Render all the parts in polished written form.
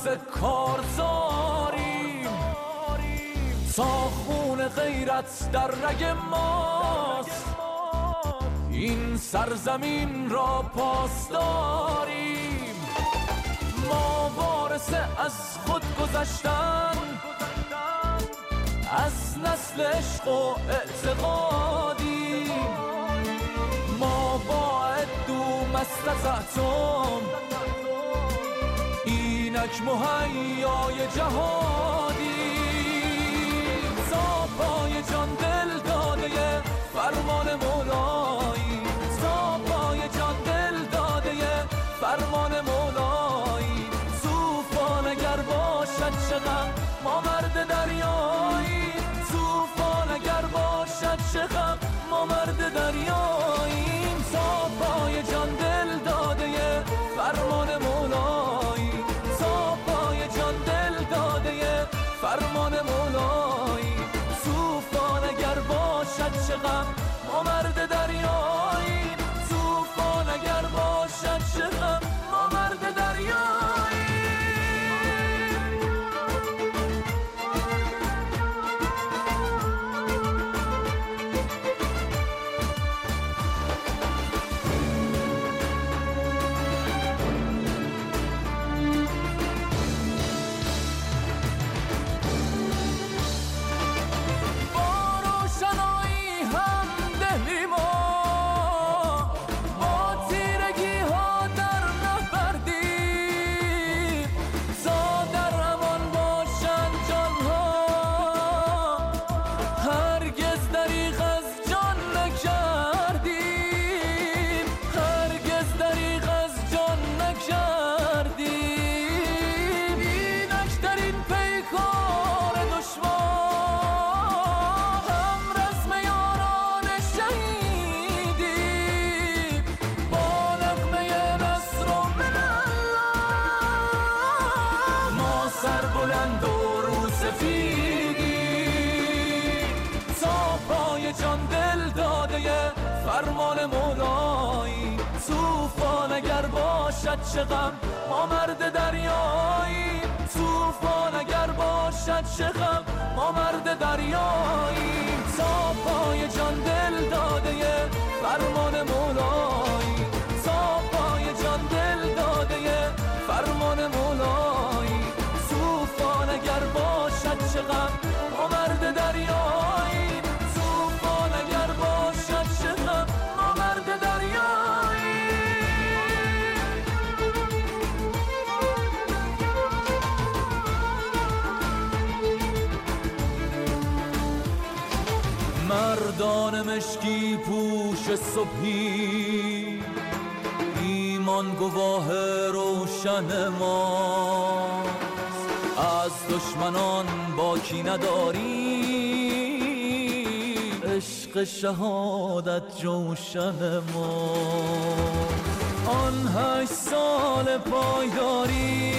روز کارزاریم، ساخون غیرت در رگ ماست، این سرزمین را پاسداریم. ما وارث از خود گذشتن، از نسل عشق و اعتقادیم. ما با عدو مست از اتم، اینک مهیای جهادیم. ساپای جان دل داده فرمان مولایی، ساپای جان دل داده فرمان مولایی. طوفان اگر باشد چه غم ما مرد دریایی، طوفان اگر باشد چه غم ما مرد دریاییم. ساپای جان دل داده فرمان مولایی، ساپای جان دل داده فرمان مولایی. طوفان اگر باشد چه غم ما مرد دریاییم، طوفان اگر باشد چه غم ما مرد دریاییم. بلند و رو سفیدی، ساپای جان دل داده فرمان مولایی. طوفان اگر باشد چه غم ما مرد دریایی، طوفان اگر باشد چه غم ما مرد دریایی. ساپای جان دل داده فرمان مولایی، ساپای جان دل داده فرمان مولایی. طوفان اگر باشد چه غم ما مرد دریایی، طوفان اگر باشد چه غم ما مرد دریایی. مردان مشکی پوش صبحی، ایمان گواه روشن ما. از دشمنان باکی نداری، عشق شهادت جوشن ما. آن 8 سال پایداری،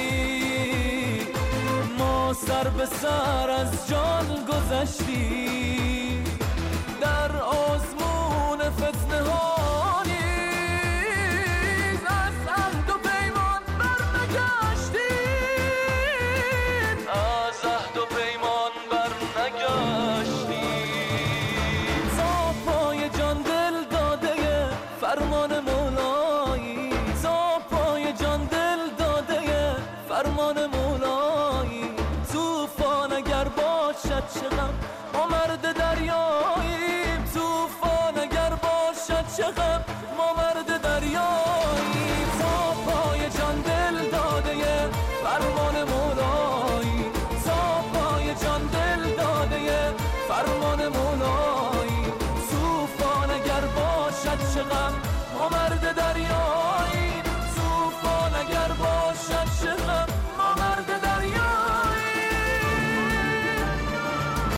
ما سر به سر از جان گذشتی. در آزمون فتنه ها فرمان مولایی، ساپای جان دل داده فرمان مولایی. طوفان اگر باشد چه غم ما مرد دریایی،